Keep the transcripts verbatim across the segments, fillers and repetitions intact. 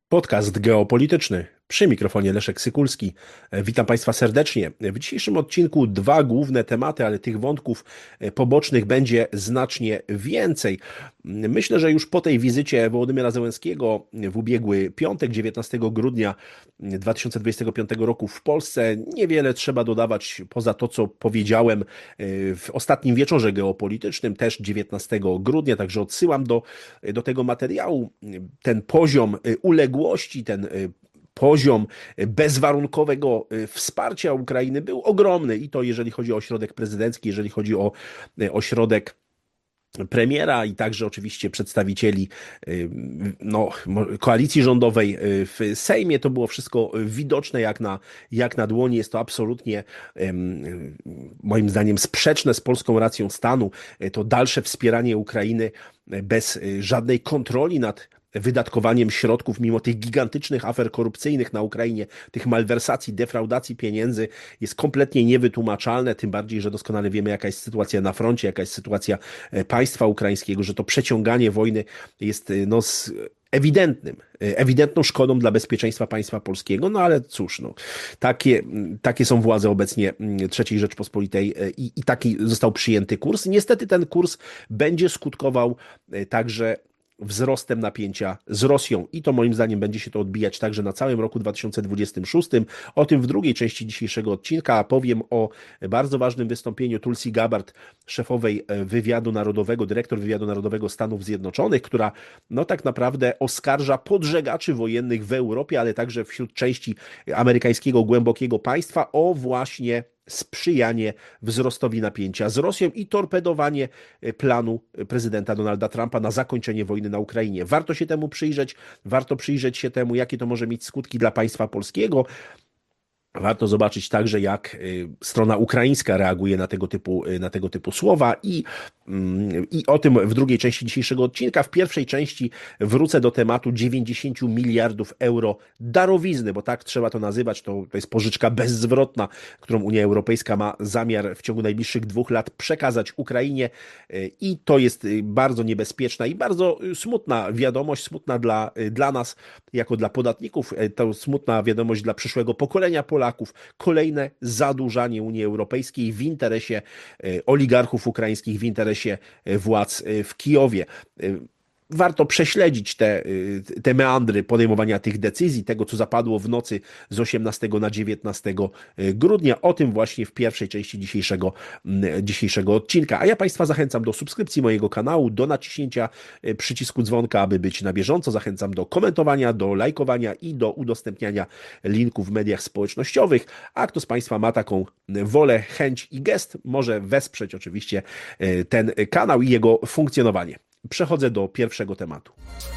Podcast geopolityczny. Przy mikrofonie Leszek Sykulski. Witam Państwa serdecznie. W dzisiejszym odcinku dwa główne tematy, ale tych wątków pobocznych będzie znacznie więcej. Myślę, że już po tej wizycie Wołodymyra Zełenskiego w ubiegły piątek, dziewiętnastego grudnia dwa tysiące dwudziestego piątego roku w Polsce, niewiele trzeba dodawać poza to, co powiedziałem w ostatnim wieczorze geopolitycznym, też dziewiętnastego grudnia, także odsyłam do, do tego materiału. Ten poziom uległości, ten poziom bezwarunkowego wsparcia Ukrainy był ogromny i to jeżeli chodzi o ośrodek prezydencki, jeżeli chodzi o ośrodek premiera i także oczywiście przedstawicieli no, koalicji rządowej w Sejmie. To było wszystko widoczne jak na, jak na dłoni. Jest to absolutnie moim zdaniem sprzeczne z polską racją stanu. To dalsze wspieranie Ukrainy bez żadnej kontroli nad wydatkowaniem środków, mimo tych gigantycznych afer korupcyjnych na Ukrainie, tych malwersacji, defraudacji pieniędzy, jest kompletnie niewytłumaczalne, tym bardziej, że doskonale wiemy, jaka jest sytuacja na froncie, jaka jest sytuacja państwa ukraińskiego, że to przeciąganie wojny jest no, z ewidentnym, ewidentną szkodą dla bezpieczeństwa państwa polskiego, no ale cóż, no, takie, takie są władze obecnie trzeciej Rzeczpospolitej i, i taki został przyjęty kurs. Niestety ten kurs będzie skutkował także wzrostem napięcia z Rosją i to moim zdaniem będzie się to odbijać także na całym roku dwa tysiące dwudziestym szóstym. O tym w drugiej części dzisiejszego odcinka, a powiem o bardzo ważnym wystąpieniu Tulsi Gabbard, szefowej wywiadu narodowego, dyrektor wywiadu narodowego Stanów Zjednoczonych, która no tak naprawdę oskarża podżegaczy wojennych w Europie, ale także wśród części amerykańskiego głębokiego państwa o właśnie sprzyjanie wzrostowi napięcia z Rosją i torpedowanie planu prezydenta Donalda Trumpa na zakończenie wojny na Ukrainie. Warto się temu przyjrzeć, warto przyjrzeć się temu, jakie to może mieć skutki dla państwa polskiego. Warto zobaczyć także, jak strona ukraińska reaguje na tego typu, na tego typu słowa i, i o tym w drugiej części dzisiejszego odcinka. W pierwszej części wrócę do tematu dziewięćdziesięciu miliardów euro darowizny, bo tak trzeba to nazywać. To, to jest pożyczka bezzwrotna, którą Unia Europejska ma zamiar w ciągu najbliższych dwóch lat przekazać Ukrainie i to jest bardzo niebezpieczna i bardzo smutna wiadomość, smutna dla, dla nas, jako dla podatników, to smutna wiadomość dla przyszłego pokolenia Polaków. Kolejne zadłużanie Unii Europejskiej w interesie oligarchów ukraińskich, w interesie władz w Kijowie. Warto prześledzić te, te meandry podejmowania tych decyzji, tego co zapadło w nocy z osiemnastego na dziewiętnastego grudnia. O tym właśnie w pierwszej części dzisiejszego, dzisiejszego odcinka. A ja Państwa zachęcam do subskrypcji mojego kanału, do naciśnięcia przycisku dzwonka, aby być na bieżąco. Zachęcam do komentowania, do lajkowania i do udostępniania linków w mediach społecznościowych. A kto z Państwa ma taką wolę, chęć i gest, może wesprzeć oczywiście ten kanał i jego funkcjonowanie. Przechodzę do pierwszego tematu.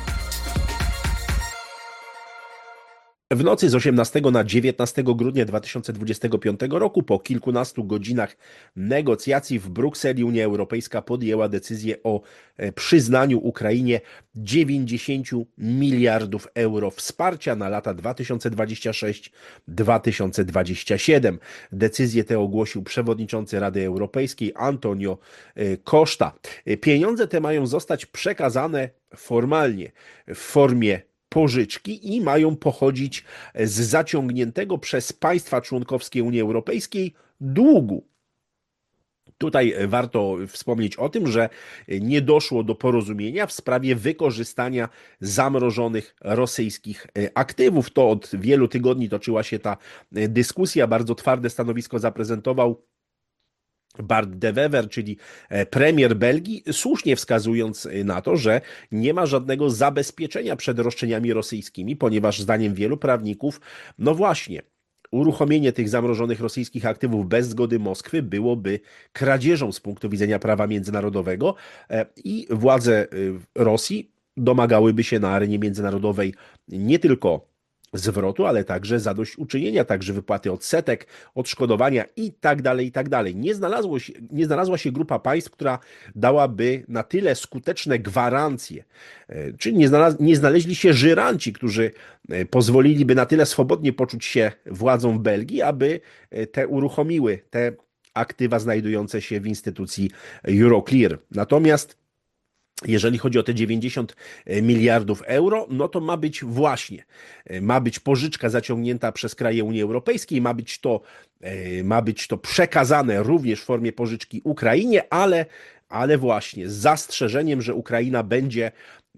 W nocy z osiemnastego na dziewiętnastego grudnia dwa tysiące dwudziestego piątego roku, po kilkunastu godzinach negocjacji w Brukseli, Unia Europejska podjęła decyzję o przyznaniu Ukrainie dziewięćdziesięciu miliardów euro wsparcia na lata dwa tysiące dwudziesty szósty do dwa tysiące dwudziestego siódmego. Decyzję tę ogłosił przewodniczący Rady Europejskiej Antonio Costa. Pieniądze te mają zostać przekazane formalnie w formie pożyczki i mają pochodzić z zaciągniętego przez państwa członkowskie Unii Europejskiej długu. Tutaj warto wspomnieć o tym, że nie doszło do porozumienia w sprawie wykorzystania zamrożonych rosyjskich aktywów. To od wielu tygodni toczyła się ta dyskusja. Bardzo twarde stanowisko zaprezentował Bart De Wever, czyli premier Belgii, słusznie wskazując na to, że nie ma żadnego zabezpieczenia przed roszczeniami rosyjskimi, ponieważ zdaniem wielu prawników, no właśnie, uruchomienie tych zamrożonych rosyjskich aktywów bez zgody Moskwy byłoby kradzieżą z punktu widzenia prawa międzynarodowego i władze Rosji domagałyby się na arenie międzynarodowej nie tylko zwrotu, ale także zadośćuczynienia, także wypłaty odsetek, odszkodowania i tak dalej, i tak dalej. Nie znalazło się, nie znalazła się grupa państw, która dałaby na tyle skuteczne gwarancje, czyli nie, znalaz, nie znaleźli się żyranci, którzy pozwoliliby na tyle swobodnie poczuć się władzą w Belgii, aby te uruchomiły te aktywa znajdujące się w instytucji Euroclear. Natomiast Jeżeli chodzi o te dziewięćdziesiąt miliardów euro, no to ma być właśnie, ma być pożyczka zaciągnięta przez kraje Unii Europejskiej, ma być to, ma być to przekazane również w formie pożyczki Ukrainie, ale, ale właśnie z zastrzeżeniem, że Ukraina będzie,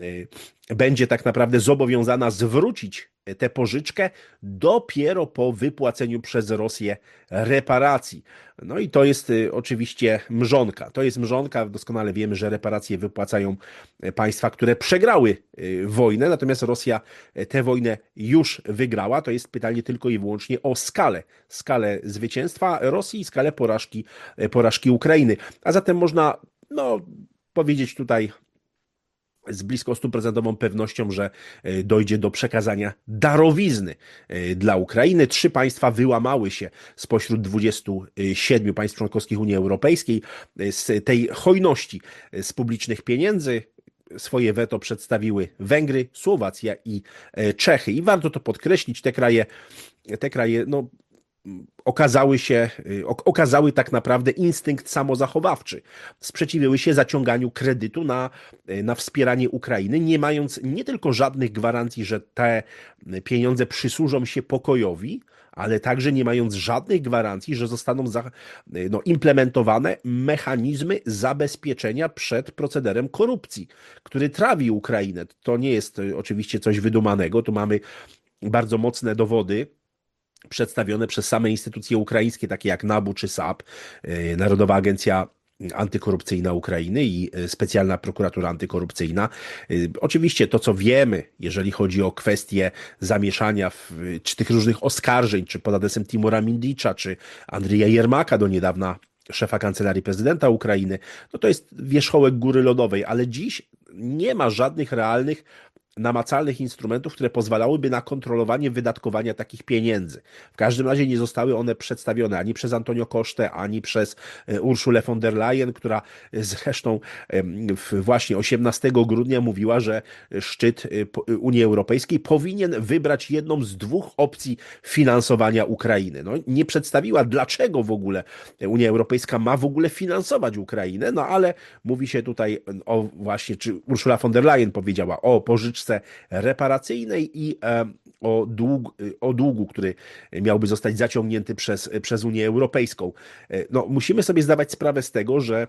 będzie tak naprawdę zobowiązana zwrócić tę pożyczkę dopiero po wypłaceniu przez Rosję reparacji. No i to jest oczywiście mrzonka. To jest mrzonka. Doskonale wiemy, że reparacje wypłacają państwa, które przegrały wojnę, natomiast Rosja tę wojnę już wygrała. To jest pytanie tylko i wyłącznie o skalę. Skalę zwycięstwa Rosji i skalę porażki, porażki Ukrainy. A zatem można no, powiedzieć tutaj z blisko stuprocentową pewnością, że dojdzie do przekazania darowizny dla Ukrainy. Trzy państwa wyłamały się spośród dwudziestu siedmiu państw członkowskich Unii Europejskiej z tej hojności z publicznych pieniędzy. Swoje weto przedstawiły Węgry, Słowacja i Czechy. I warto to podkreślić, te kraje, te kraje no, okazały się, okazały tak naprawdę instynkt samozachowawczy. Sprzeciwiły się zaciąganiu kredytu na, na wspieranie Ukrainy, nie mając nie tylko żadnych gwarancji, że te pieniądze przysłużą się pokojowi, ale także nie mając żadnych gwarancji, że zostaną za, no, implementowane mechanizmy zabezpieczenia przed procederem korupcji, który trawi Ukrainę. To nie jest oczywiście coś wydumanego, tu mamy bardzo mocne dowody przedstawione przez same instytucje ukraińskie, takie jak NABU czy S A P, Narodowa Agencja Antykorupcyjna Ukrainy i Specjalna Prokuratura Antykorupcyjna. Oczywiście to, co wiemy, jeżeli chodzi o kwestie zamieszania w, czy tych różnych oskarżeń, czy pod adresem Timura Mindicza, czy Andrija Jermaka, do niedawna szefa Kancelarii Prezydenta Ukrainy, no to jest wierzchołek góry lodowej, ale dziś nie ma żadnych realnych namacalnych instrumentów, które pozwalałyby na kontrolowanie wydatkowania takich pieniędzy. W każdym razie nie zostały one przedstawione ani przez Antonio Coste, ani przez Urszulę von der Leyen, która zresztą właśnie osiemnastego grudnia mówiła, że szczyt Unii Europejskiej powinien wybrać jedną z dwóch opcji finansowania Ukrainy. No, nie przedstawiła, dlaczego w ogóle Unia Europejska ma w ogóle finansować Ukrainę, no ale mówi się tutaj o właśnie, czy Ursula von der Leyen powiedziała o pożyczce reparacyjnej i o, dług, o długu, który miałby zostać zaciągnięty przez, przez Unię Europejską. No, musimy sobie zdawać sprawę z tego, że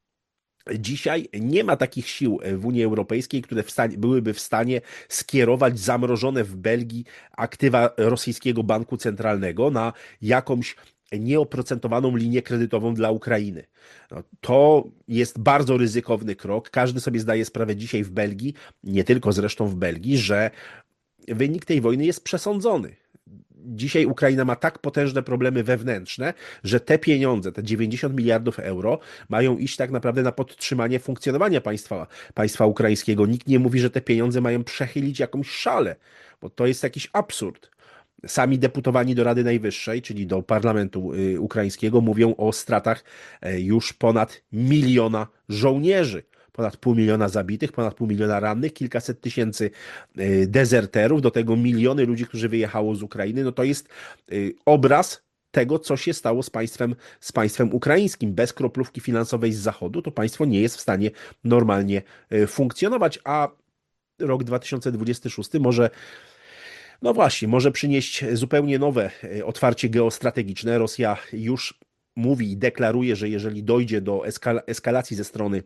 dzisiaj nie ma takich sił w Unii Europejskiej, które w stanie, byłyby w stanie skierować zamrożone w Belgii aktywa rosyjskiego banku centralnego na jakąś nieoprocentowaną linię kredytową dla Ukrainy. No, to jest bardzo ryzykowny krok. Każdy sobie zdaje sprawę dzisiaj w Belgii, nie tylko zresztą w Belgii, że wynik tej wojny jest przesądzony. Dzisiaj Ukraina ma tak potężne problemy wewnętrzne, że te pieniądze, te dziewięćdziesiąt miliardów euro mają iść tak naprawdę na podtrzymanie funkcjonowania państwa, państwa ukraińskiego. Nikt nie mówi, że te pieniądze mają przechylić jakąś szalę, bo to jest jakiś absurd. Sami deputowani do Rady Najwyższej, czyli do parlamentu ukraińskiego, mówią o stratach już ponad miliona żołnierzy. Ponad pół miliona zabitych, ponad pół miliona rannych, kilkaset tysięcy dezerterów, do tego miliony ludzi, którzy wyjechało z Ukrainy. No to jest obraz tego, co się stało z państwem, z państwem ukraińskim. Bez kroplówki finansowej z Zachodu to państwo nie jest w stanie normalnie funkcjonować, a rok dwa tysiące dwudziesty szósty może No właśnie, może przynieść zupełnie nowe otwarcie geostrategiczne. Rosja już mówi i deklaruje, że jeżeli dojdzie do eskal- eskalacji ze strony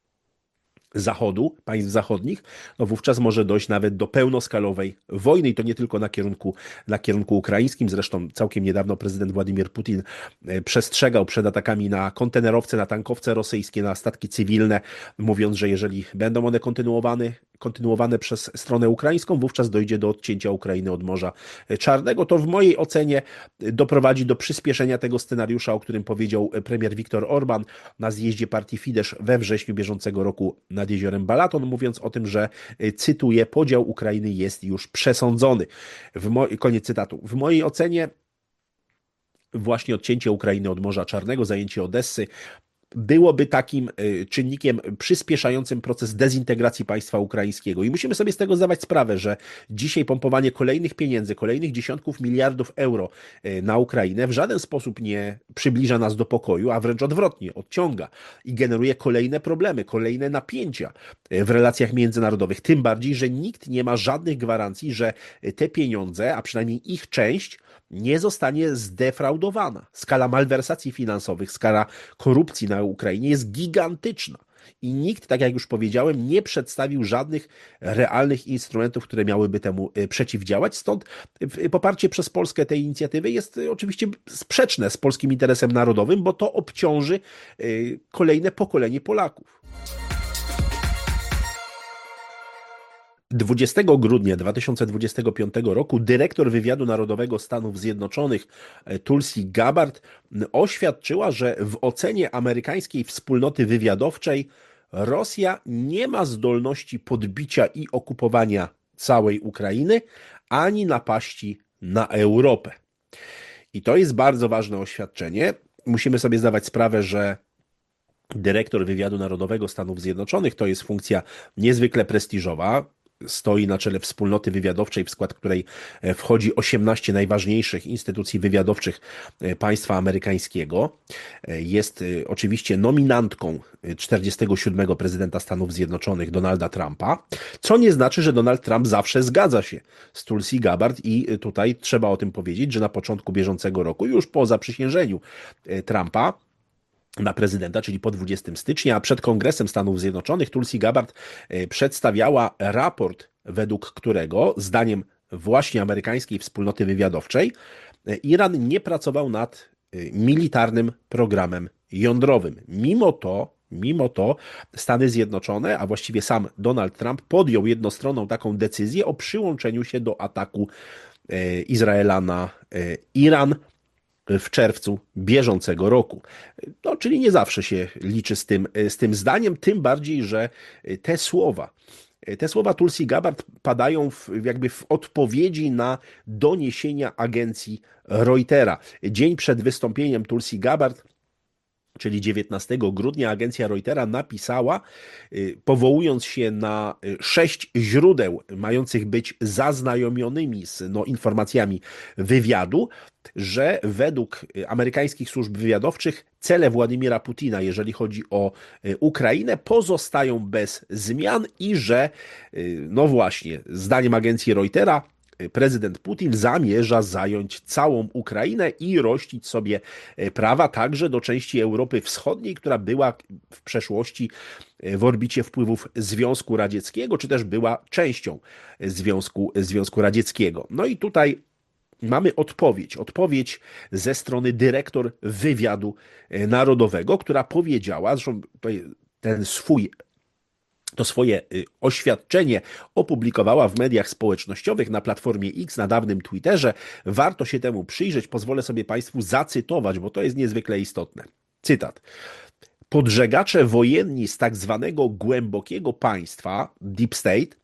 Zachodu, państw zachodnich, no wówczas może dojść nawet do pełnoskalowej wojny i to nie tylko na kierunku, na kierunku ukraińskim. Zresztą całkiem niedawno prezydent Władimir Putin przestrzegał przed atakami na kontenerowce, na tankowce rosyjskie, na statki cywilne, mówiąc, że jeżeli będą one kontynuowane, kontynuowane przez stronę ukraińską, wówczas dojdzie do odcięcia Ukrainy od Morza Czarnego. To w mojej ocenie doprowadzi do przyspieszenia tego scenariusza, o którym powiedział premier Viktor Orban na zjeździe partii Fidesz we wrześniu bieżącego roku nad jeziorem Balaton, mówiąc o tym, że, cytuję, podział Ukrainy jest już przesądzony. W mo- koniec cytatu. W mojej ocenie właśnie odcięcie Ukrainy od Morza Czarnego, zajęcie Odessy, byłoby takim czynnikiem przyspieszającym proces dezintegracji państwa ukraińskiego. I musimy sobie z tego zdawać sprawę, że dzisiaj pompowanie kolejnych pieniędzy, kolejnych dziesiątków miliardów euro na Ukrainę w żaden sposób nie przybliża nas do pokoju, a wręcz odwrotnie, odciąga i generuje kolejne problemy, kolejne napięcia w relacjach międzynarodowych. Tym bardziej, że nikt nie ma żadnych gwarancji, że te pieniądze, a przynajmniej ich część, nie zostanie zdefraudowana. Skala malwersacji finansowych, skala korupcji na Ukrainie jest gigantyczna. I nikt, tak jak już powiedziałem, nie przedstawił żadnych realnych instrumentów, które miałyby temu przeciwdziałać. Stąd poparcie przez Polskę tej inicjatywy jest oczywiście sprzeczne z polskim interesem narodowym, bo to obciąży kolejne pokolenie Polaków. dwudziestego grudnia dwa tysiące dwudziestego piątego roku dyrektor wywiadu narodowego Stanów Zjednoczonych Tulsi Gabbard oświadczyła, że w ocenie amerykańskiej wspólnoty wywiadowczej Rosja nie ma zdolności podbicia i okupowania całej Ukrainy, ani napaści na Europę. I to jest bardzo ważne oświadczenie. Musimy sobie zdawać sprawę, że dyrektor wywiadu narodowego Stanów Zjednoczonych to jest funkcja niezwykle prestiżowa. Stoi na czele wspólnoty wywiadowczej, w skład której wchodzi osiemnaście najważniejszych instytucji wywiadowczych państwa amerykańskiego. Jest oczywiście nominantką czterdziestego siódmego prezydenta Stanów Zjednoczonych Donalda Trumpa, co nie znaczy, że Donald Trump zawsze zgadza się z Tulsi Gabbard i tutaj trzeba o tym powiedzieć, że na początku bieżącego roku, już po zaprzysiężeniu Trumpa na prezydenta, czyli po dwudziestego stycznia, a przed Kongresem Stanów Zjednoczonych Tulsi Gabbard przedstawiała raport, według którego, zdaniem właśnie amerykańskiej wspólnoty wywiadowczej, Iran nie pracował nad militarnym programem jądrowym. Mimo to, mimo to Stany Zjednoczone, a właściwie sam Donald Trump podjął jednostronną taką decyzję o przyłączeniu się do ataku Izraela na Iran w czerwcu bieżącego roku. No, czyli nie zawsze się liczy z tym, z tym zdaniem, tym bardziej, że te słowa, te słowa Tulsi Gabbard padają w, jakby w odpowiedzi na doniesienia agencji Reutera. Dzień przed wystąpieniem Tulsi Gabbard, czyli dziewiętnastego grudnia, agencja Reutera napisała, powołując się na sześć źródeł mających być zaznajomionymi z no, informacjami wywiadu, że według amerykańskich służb wywiadowczych cele Władimira Putina, jeżeli chodzi o Ukrainę, pozostają bez zmian i że, no właśnie, zdaniem agencji Reutera, prezydent Putin zamierza zająć całą Ukrainę i rościć sobie prawa także do części Europy Wschodniej, która była w przeszłości w orbicie wpływów Związku Radzieckiego, czy też była częścią Związku, Związku Radzieckiego. No i tutaj mamy odpowiedź, odpowiedź ze strony dyrektor wywiadu narodowego, która powiedziała, zresztą ten swój To swoje oświadczenie opublikowała w mediach społecznościowych na Platformie X, na dawnym Twitterze. Warto się temu przyjrzeć. Pozwolę sobie Państwu zacytować, bo to jest niezwykle istotne. Cytat. Podżegacze wojenni z tak zwanego głębokiego państwa, Deep State,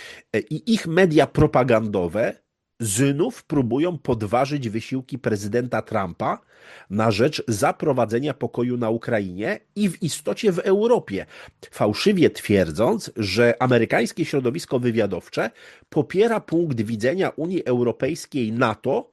i ich media propagandowe znów próbują podważyć wysiłki prezydenta Trumpa na rzecz zaprowadzenia pokoju na Ukrainie i w istocie w Europie, fałszywie twierdząc, że amerykańskie środowisko wywiadowcze popiera punkt widzenia Unii Europejskiej NATO,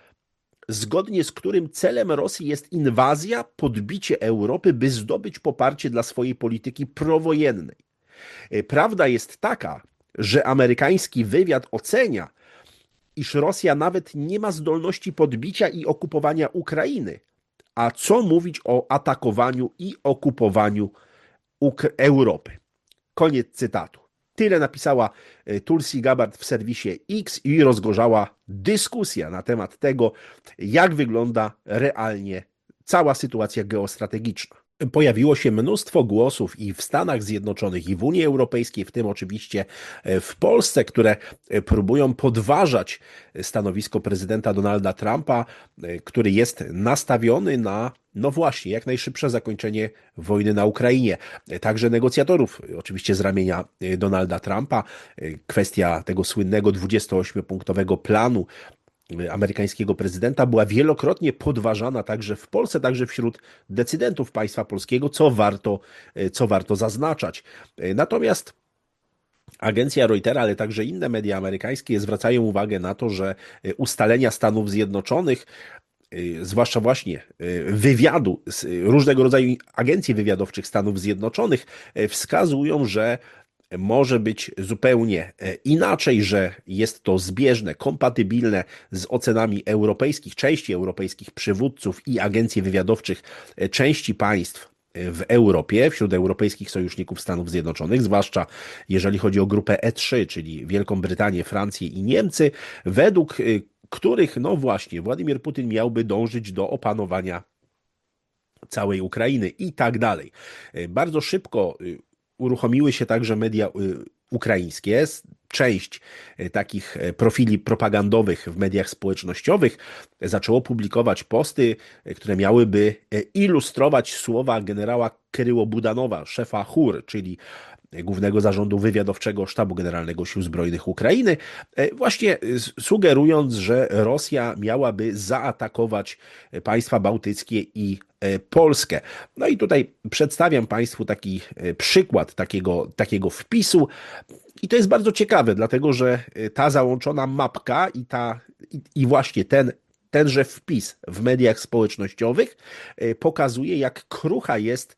zgodnie z którym celem Rosji jest inwazja, podbicie Europy, by zdobyć poparcie dla swojej polityki prowojennej. Prawda jest taka, że amerykański wywiad ocenia, iż Rosja nawet nie ma zdolności podbicia i okupowania Ukrainy. A co mówić o atakowaniu i okupowaniu Uk- Europy? Koniec cytatu. Tyle napisała Tulsi Gabbard w serwisie X i rozgorzała dyskusja na temat tego, jak wygląda realnie cała sytuacja geostrategiczna. Pojawiło się mnóstwo głosów i w Stanach Zjednoczonych, i w Unii Europejskiej, w tym oczywiście w Polsce, które próbują podważać stanowisko prezydenta Donalda Trumpa, który jest nastawiony na, no właśnie, jak najszybsze zakończenie wojny na Ukrainie. Także negocjatorów, oczywiście z ramienia Donalda Trumpa, kwestia tego słynnego dwudziestoośmiopunktowego planu amerykańskiego prezydenta była wielokrotnie podważana także w Polsce, także wśród decydentów państwa polskiego, co warto, co warto zaznaczać. Natomiast agencja Reutera, ale także inne media amerykańskie zwracają uwagę na to, że ustalenia Stanów Zjednoczonych, zwłaszcza właśnie wywiadu, różnego rodzaju agencji wywiadowczych Stanów Zjednoczonych, wskazują, że może być zupełnie inaczej, że jest to zbieżne, kompatybilne z ocenami europejskich, części europejskich przywódców i agencji wywiadowczych części państw w Europie, wśród europejskich sojuszników Stanów Zjednoczonych, zwłaszcza jeżeli chodzi o grupę E trzy, czyli Wielką Brytanię, Francję i Niemcy, według których, no właśnie, Władimir Putin miałby dążyć do opanowania całej Ukrainy i tak dalej. Bardzo szybko uruchomiły się także media ukraińskie. Część takich profili propagandowych w mediach społecznościowych zaczęło publikować posty, które miałyby ilustrować słowa generała Kyryło Budanowa, szefa chór, czyli Głównego Zarządu Wywiadowczego Sztabu Generalnego Sił Zbrojnych Ukrainy, właśnie sugerując, że Rosja miałaby zaatakować państwa bałtyckie i Polskę. No i tutaj przedstawiam Państwu taki przykład takiego, takiego wpisu i to jest bardzo ciekawe, dlatego że ta załączona mapka i, ta, i, i właśnie ten Tenże wpis w mediach społecznościowych pokazuje, jak krucha jest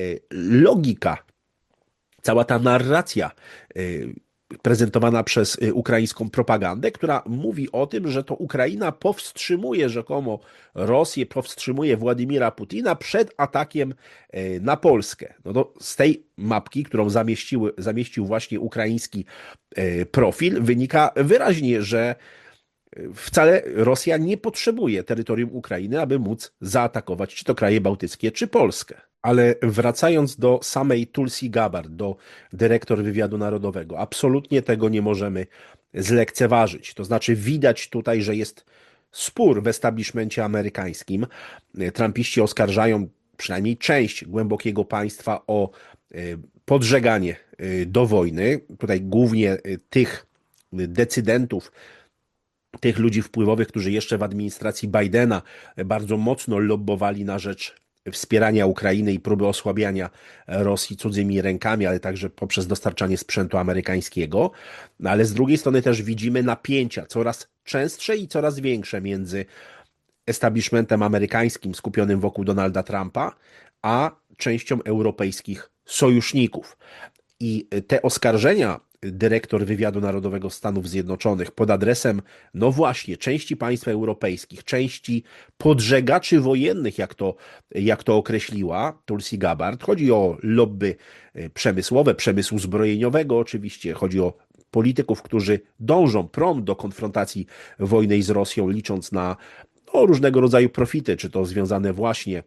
logika, cała ta narracja prezentowana przez ukraińską propagandę, która mówi o tym, że to Ukraina powstrzymuje rzekomo Rosję, powstrzymuje Władimira Putina przed atakiem na Polskę. No to z tej mapki, którą zamieściły, zamieścił właśnie ukraiński profil, wynika wyraźnie, że wcale Rosja nie potrzebuje terytorium Ukrainy, aby móc zaatakować czy to kraje bałtyckie, czy Polskę. Ale wracając do samej Tulsi Gabbard, do dyrektor wywiadu narodowego, absolutnie tego nie możemy zlekceważyć. To znaczy widać tutaj, że jest spór w establishmencie amerykańskim. Trumpiści oskarżają przynajmniej część głębokiego państwa o podżeganie do wojny. Tutaj głównie tych decydentów, tych ludzi wpływowych, którzy jeszcze w administracji Bidena bardzo mocno lobbowali na rzecz wspierania Ukrainy i próby osłabiania Rosji cudzymi rękami, ale także poprzez dostarczanie sprzętu amerykańskiego. No ale z drugiej strony też widzimy napięcia coraz częstsze i coraz większe między establishmentem amerykańskim skupionym wokół Donalda Trumpa, a częścią europejskich sojuszników. I te oskarżenia dyrektor wywiadu narodowego Stanów Zjednoczonych pod adresem, no właśnie, części państw europejskich, części podżegaczy wojennych, jak to, jak to określiła Tulsi Gabbard. Chodzi o lobby przemysłowe, przemysłu zbrojeniowego oczywiście, chodzi o polityków, którzy dążą prompt do konfrontacji wojny z Rosją, licząc na no, różnego rodzaju profity, czy to związane właśnie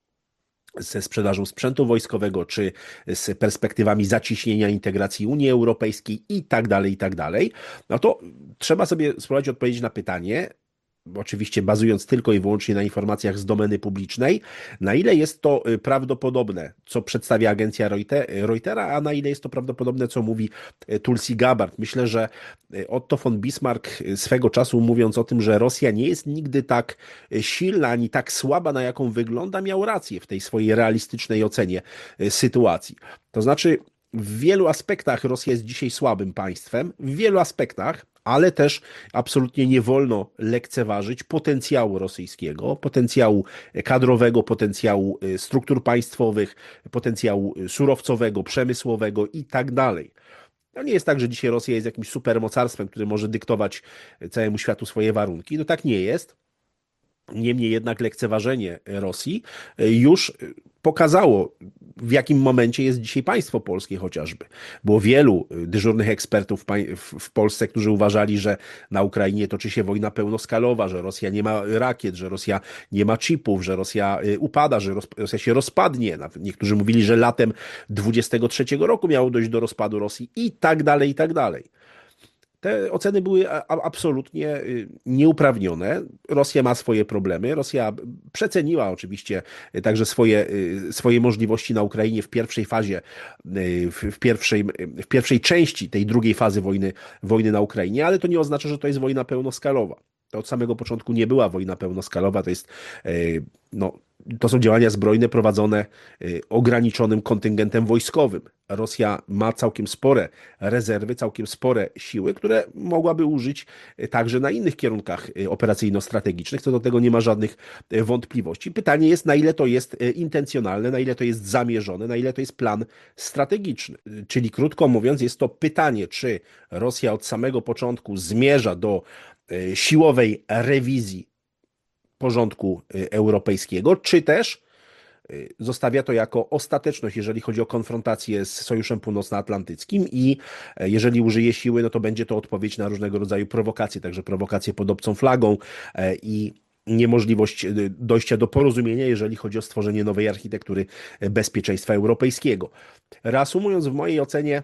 ze sprzedażą sprzętu wojskowego, czy z perspektywami zacieśnienia integracji Unii Europejskiej i tak dalej, i tak dalej, no to trzeba sobie spróbować odpowiedzieć na pytanie, oczywiście bazując tylko i wyłącznie na informacjach z domeny publicznej, na ile jest to prawdopodobne, co przedstawia agencja Reutera, a na ile jest to prawdopodobne, co mówi Tulsi Gabbard. Myślę, że Otto von Bismarck swego czasu, mówiąc o tym, że Rosja nie jest nigdy tak silna, ani tak słaba, na jaką wygląda, miał rację w tej swojej realistycznej ocenie sytuacji. To znaczy, w wielu aspektach Rosja jest dzisiaj słabym państwem, w wielu aspektach, ale też absolutnie nie wolno lekceważyć potencjału rosyjskiego, potencjału kadrowego, potencjału struktur państwowych, potencjału surowcowego, przemysłowego i tak dalej. To nie jest tak, że dzisiaj Rosja jest jakimś supermocarstwem, które może dyktować całemu światu swoje warunki. No tak nie jest. Niemniej jednak lekceważenie Rosji już pokazało, w jakim momencie jest dzisiaj państwo polskie chociażby. Było wielu dyżurnych ekspertów w Polsce, którzy uważali, że na Ukrainie toczy się wojna pełnoskalowa, że Rosja nie ma rakiet, że Rosja nie ma chipów, że Rosja upada, że Rosja się rozpadnie. Niektórzy mówili, że latem dwudziestego trzeciego roku miało dojść do rozpadu Rosji i tak dalej, i tak dalej. Te oceny były absolutnie nieuprawnione. Rosja ma swoje problemy. Rosja przeceniła oczywiście także swoje, swoje możliwości na Ukrainie w pierwszej fazie, w pierwszej, w pierwszej części tej drugiej fazy wojny, wojny na Ukrainie, ale to nie oznacza, że to jest wojna pełnoskalowa. to od samego początku nie była wojna pełnoskalowa, to jest, no, to są działania zbrojne prowadzone ograniczonym kontyngentem wojskowym. Rosja ma całkiem spore rezerwy, całkiem spore siły, które mogłaby użyć także na innych kierunkach operacyjno-strategicznych. Co do tego nie ma żadnych wątpliwości. Pytanie jest, na ile to jest intencjonalne, na ile to jest zamierzone, na ile to jest plan strategiczny. Czyli krótko mówiąc, jest to pytanie, czy Rosja od samego początku zmierza do siłowej rewizji porządku europejskiego, czy też zostawia to jako ostateczność, jeżeli chodzi o konfrontację z Sojuszem Północnoatlantyckim i jeżeli użyje siły, no to będzie to odpowiedź na różnego rodzaju prowokacje, także prowokacje pod obcą flagą i niemożliwość dojścia do porozumienia, jeżeli chodzi o stworzenie nowej architektury bezpieczeństwa europejskiego. Reasumując, w mojej ocenie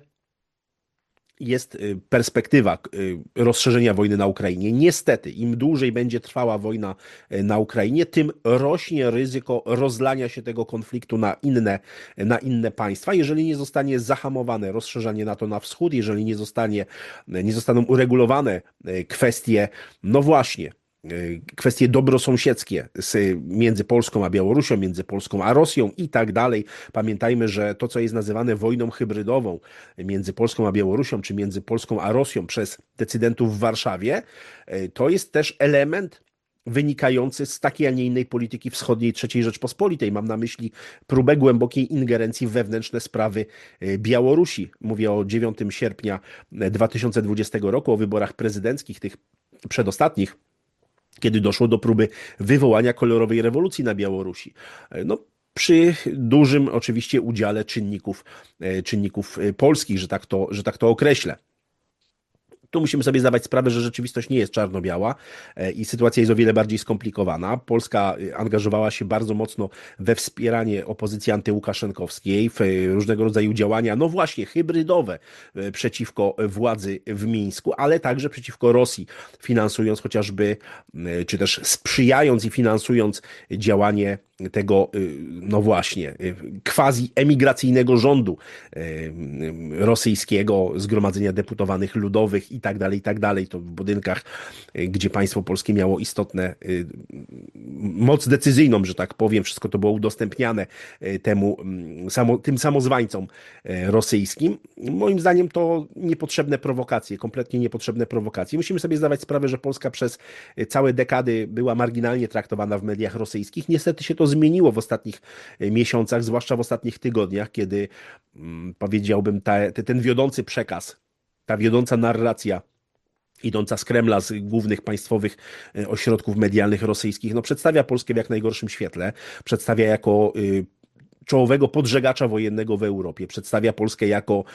jest perspektywa rozszerzenia wojny na Ukrainie. Niestety, im dłużej będzie trwała wojna na Ukrainie, tym rośnie ryzyko rozlania się tego konfliktu na inne, na inne państwa. Jeżeli nie zostanie zahamowane rozszerzanie NATO na wschód, jeżeli nie zostanie, nie zostaną uregulowane kwestie, no właśnie, kwestie dobrosąsiedzkie między Polską a Białorusią, między Polską a Rosją i tak dalej. Pamiętajmy, że to, co jest nazywane wojną hybrydową między Polską a Białorusią, czy między Polską a Rosją przez decydentów w Warszawie, to jest też element wynikający z takiej, a nie innej polityki wschodniej trzeciej Rzeczpospolitej. Mam na myśli próbę głębokiej ingerencji w wewnętrzne sprawy Białorusi. Mówię o dziewiątego sierpnia dwa tysiące dwudziestego roku, o wyborach prezydenckich, tych przedostatnich, kiedy doszło do próby wywołania kolorowej rewolucji na Białorusi. No, przy dużym oczywiście udziale czynników, czynników polskich, że tak to, że tak to określę. Tu musimy sobie zdawać sprawę, że rzeczywistość nie jest czarno-biała i sytuacja jest o wiele bardziej skomplikowana. Polska angażowała się bardzo mocno we wspieranie opozycji antyłukaszenkowskiej, w różnego rodzaju działania, no właśnie, hybrydowe przeciwko władzy w Mińsku, ale także przeciwko Rosji, finansując chociażby, czy też sprzyjając i finansując działanie tego, no właśnie, quasi-emigracyjnego rządu rosyjskiego, Zgromadzenia Deputowanych Ludowych i tak dalej, i tak dalej. To w budynkach, gdzie państwo polskie miało istotne, moc decyzyjną, że tak powiem, wszystko to było udostępniane temu, tym samozwańcom rosyjskim. Moim zdaniem to niepotrzebne prowokacje, kompletnie niepotrzebne prowokacje. Musimy sobie zdawać sprawę, że Polska przez całe dekady była marginalnie traktowana w mediach rosyjskich. Niestety się to zmieniło w ostatnich miesiącach, zwłaszcza w ostatnich tygodniach, kiedy powiedziałbym ta, ten wiodący przekaz, ta wiodąca narracja idąca z Kremla, z głównych państwowych ośrodków medialnych rosyjskich, no przedstawia Polskę w jak najgorszym świetle, przedstawia jako czołowego podżegacza wojennego w Europie, przedstawia Polskę jako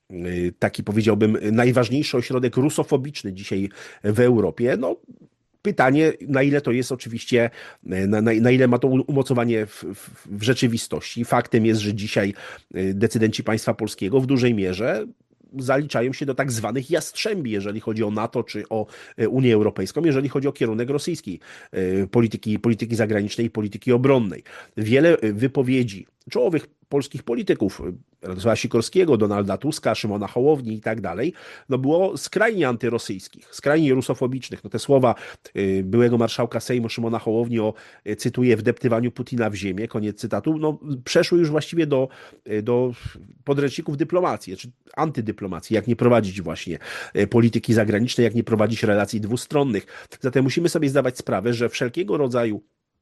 taki, powiedziałbym, najważniejszy ośrodek rusofobiczny dzisiaj w Europie. No, pytanie, na ile to jest oczywiście, na, na, na ile ma to umocowanie w, w, w rzeczywistości. Faktem jest, że dzisiaj decydenci państwa polskiego w dużej mierze zaliczają się do tak zwanych jastrzębi, jeżeli chodzi o NATO czy o Unię Europejską, jeżeli chodzi o kierunek rosyjskiej polityki, polityki zagranicznej i polityki obronnej. Wiele wypowiedzi czołowych polskich polityków, Radosława Sikorskiego, Donalda Tuska, Szymona Hołowni i tak dalej, no było skrajnie antyrosyjskich, skrajnie rusofobicznych. No te słowa byłego marszałka Sejmu Szymona Hołowni o, cytuję, wdeptywaniu Putina w ziemię, koniec cytatu, no przeszły już właściwie do, do podręczników dyplomacji, czy antydyplomacji, jak nie prowadzić właśnie polityki zagranicznej, jak nie prowadzić relacji dwustronnych. Zatem musimy sobie zdawać sprawę, że wszelkiego rodzaju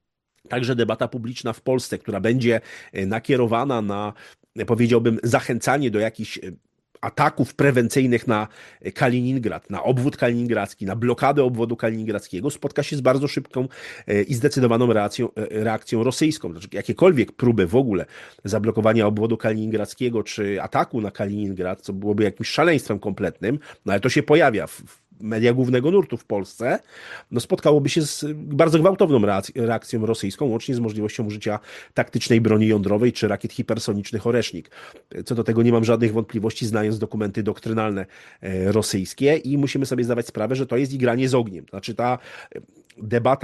także debata publiczna w Polsce, która będzie nakierowana na, powiedziałbym, zachęcanie do jakichś ataków prewencyjnych na Kaliningrad, na obwód kaliningradzki, na blokadę obwodu kaliningradzkiego, spotka się z bardzo szybką i zdecydowaną reakcją, reakcją rosyjską. Znaczy, jakiekolwiek próby w ogóle zablokowania obwodu kaliningradzkiego czy ataku na Kaliningrad, co byłoby jakimś szaleństwem kompletnym, no ale to się pojawia w media głównego nurtu w Polsce, no spotkałoby się z bardzo gwałtowną reakcją rosyjską, łącznie z możliwością użycia taktycznej broni jądrowej czy rakiet hipersonicznych Oresznik. Co do tego nie mam żadnych wątpliwości, znając dokumenty doktrynalne rosyjskie, i musimy sobie zdawać sprawę, że to jest igranie z ogniem. Znaczy ta debata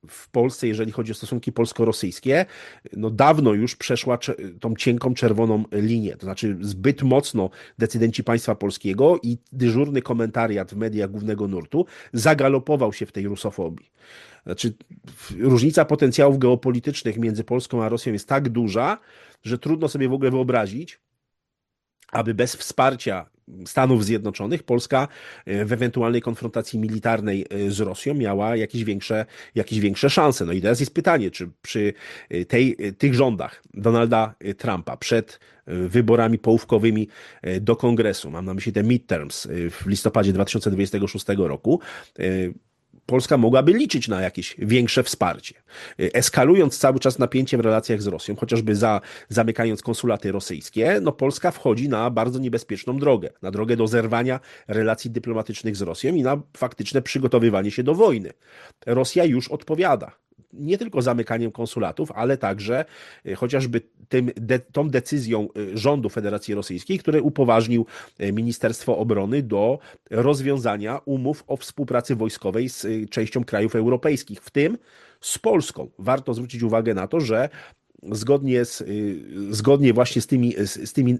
w Polsce, jeżeli chodzi o stosunki polsko-rosyjskie, no dawno już przeszła tą cienką czerwoną linię. To znaczy zbyt mocno decydenci państwa polskiego i dyżurny komentariat w mediach głównego nurtu zagalopował się w tej rusofobii. Znaczy, różnica potencjałów geopolitycznych między Polską a Rosją jest tak duża, że trudno sobie w ogóle wyobrazić, aby bez wsparcia Stanów Zjednoczonych Polska w ewentualnej konfrontacji militarnej z Rosją miała jakieś większe, jakieś większe szanse. No i teraz jest pytanie, czy przy tej, tych rządach Donalda Trumpa przed wyborami połówkowymi do Kongresu, mam na myśli te midterms w listopadzie dwa tysiące dwudziestego szóstego roku, Polska mogłaby liczyć na jakieś większe wsparcie. Eskalując cały czas napięcie w relacjach z Rosją, chociażby za, zamykając konsulaty rosyjskie, no Polska wchodzi na bardzo niebezpieczną drogę. Na drogę do zerwania relacji dyplomatycznych z Rosją i na faktyczne przygotowywanie się do wojny. Rosja już odpowiada. Nie tylko zamykaniem konsulatów, ale także chociażby tym, de, tą decyzją rządu Federacji Rosyjskiej, który upoważnił Ministerstwo Obrony do rozwiązania umów o współpracy wojskowej z częścią krajów europejskich, w tym z Polską. Warto zwrócić uwagę na to, że zgodnie, z, zgodnie właśnie z tymi, z, z tymi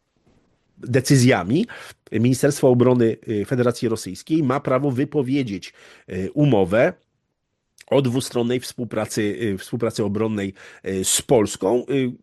decyzjami Ministerstwo Obrony Federacji Rosyjskiej ma prawo wypowiedzieć umowę o dwustronnej współpracy, współpracy obronnej z Polską.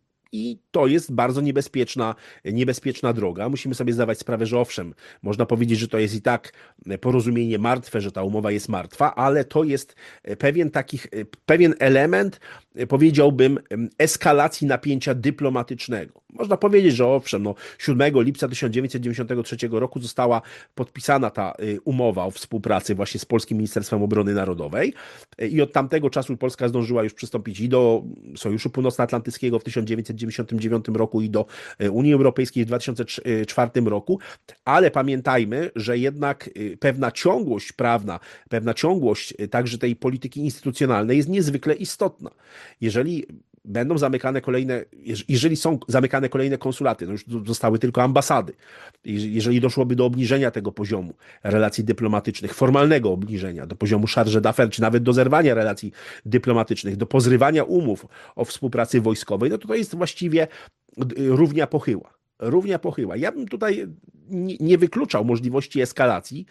I to jest bardzo niebezpieczna, niebezpieczna droga. Musimy sobie zdawać sprawę, że owszem, można powiedzieć, że to jest i tak porozumienie martwe, że ta umowa jest martwa, ale to jest pewien takich, pewien element, powiedziałbym, eskalacji napięcia dyplomatycznego. Można powiedzieć, że owszem, no, siódmego lipca tysiąc dziewięćset dziewięćdziesiątego trzeciego roku została podpisana ta umowa o współpracy właśnie z Polskim Ministerstwem Obrony Narodowej i od tamtego czasu Polska zdążyła już przystąpić i do Sojuszu Północnoatlantyckiego w tysiąc dziewięćset dziewięćdziesiątym dziewiątym roku i do Unii Europejskiej w dwa tysiące czwartym roku, ale pamiętajmy, że jednak pewna ciągłość prawna, pewna ciągłość także tej polityki instytucjonalnej jest niezwykle istotna. Jeżeli będą zamykane kolejne, jeżeli są zamykane kolejne konsulaty, no już zostały tylko ambasady, jeżeli doszłoby do obniżenia tego poziomu relacji dyplomatycznych, formalnego obniżenia do poziomu charge d'affaires, czy nawet do zerwania relacji dyplomatycznych, do pozrywania umów o współpracy wojskowej, no to to jest właściwie równia pochyła. Równia pochyła. Ja bym tutaj nie wykluczał możliwości eskalacji.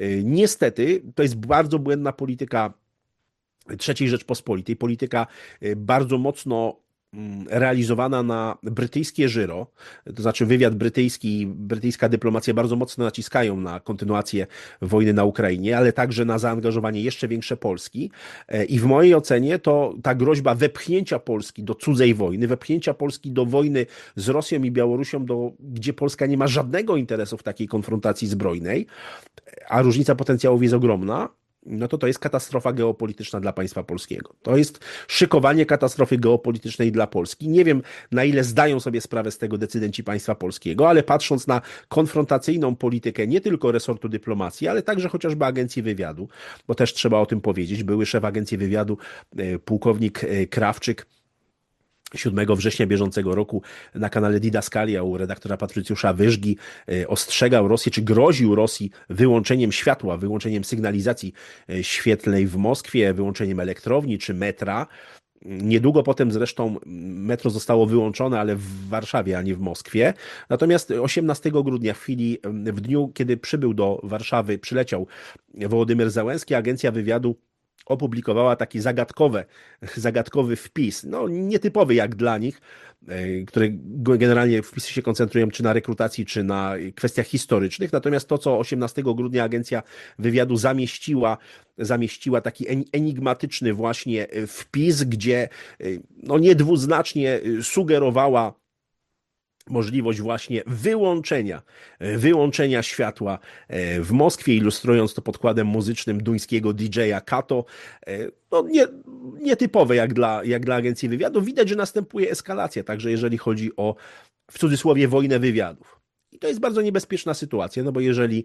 Niestety to jest bardzo błędna polityka trzeciej Rzeczpospolitej, polityka bardzo mocno realizowana na brytyjskie żyro, to znaczy wywiad brytyjski, brytyjska dyplomacja bardzo mocno naciskają na kontynuację wojny na Ukrainie, ale także na zaangażowanie jeszcze większe Polski i w mojej ocenie to ta groźba wepchnięcia Polski do cudzej wojny, wepchnięcia Polski do wojny z Rosją i Białorusią, do, gdzie Polska nie ma żadnego interesu w takiej konfrontacji zbrojnej, a różnica potencjałów jest ogromna, no to to jest katastrofa geopolityczna dla państwa polskiego. To jest szykowanie katastrofy geopolitycznej dla Polski. Nie wiem, na ile zdają sobie sprawę z tego decydenci państwa polskiego, ale patrząc na konfrontacyjną politykę nie tylko resortu dyplomacji, ale także chociażby agencji wywiadu, bo też trzeba o tym powiedzieć, były szef agencji wywiadu, pułkownik Krawczyk, siódmego września bieżącego roku na kanale Didaskalia u redaktora Patrycjusza Wyżgi ostrzegał Rosję, czy groził Rosji wyłączeniem światła, wyłączeniem sygnalizacji świetlnej w Moskwie, wyłączeniem elektrowni czy metra. Niedługo potem zresztą metro zostało wyłączone, ale w Warszawie, a nie w Moskwie. Natomiast osiemnastego grudnia, w chwili, w dniu, kiedy przybył do Warszawy, przyleciał Wołodymyr Zełenski, agencja wywiadu opublikowała taki zagadkowy, zagadkowy wpis, no nietypowy jak dla nich, które generalnie wpisy się koncentrują czy na rekrutacji, czy na kwestiach historycznych. Natomiast to, co osiemnastego grudnia agencja wywiadu zamieściła, zamieściła taki enigmatyczny właśnie wpis, gdzie no niedwuznacznie sugerowała możliwość właśnie wyłączenia, wyłączenia światła w Moskwie, ilustrując to podkładem muzycznym duńskiego didżeja Kato. No nie, nietypowe jak dla, jak dla agencji wywiadu. Widać, że następuje eskalacja, także jeżeli chodzi o, w cudzysłowie, wojnę wywiadów. I to jest bardzo niebezpieczna sytuacja, no bo jeżeli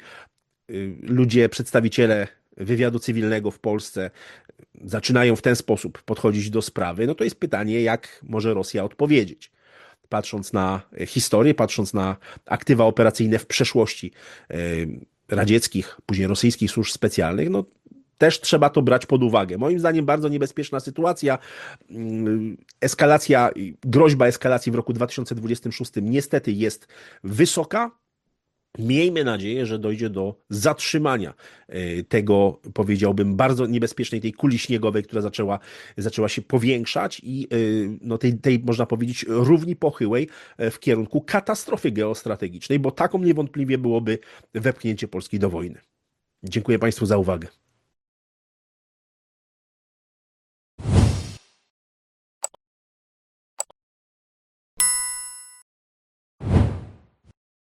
ludzie, przedstawiciele wywiadu cywilnego w Polsce zaczynają w ten sposób podchodzić do sprawy, no to jest pytanie, jak może Rosja odpowiedzieć. Patrząc na historię, patrząc na aktywa operacyjne w przeszłości radzieckich, później rosyjskich służb specjalnych, no też trzeba to brać pod uwagę. Moim zdaniem bardzo niebezpieczna sytuacja. Eskalacja, groźba eskalacji w roku dwa tysiące dwudziestym szóstym niestety jest wysoka. Miejmy nadzieję, że dojdzie do zatrzymania tego, powiedziałbym, bardzo niebezpiecznej tej kuli śniegowej, która zaczęła, zaczęła się powiększać i no, tej, tej, można powiedzieć, równi pochyłej w kierunku katastrofy geostrategicznej, bo taką niewątpliwie byłoby wepchnięcie Polski do wojny. Dziękuję Państwu za uwagę.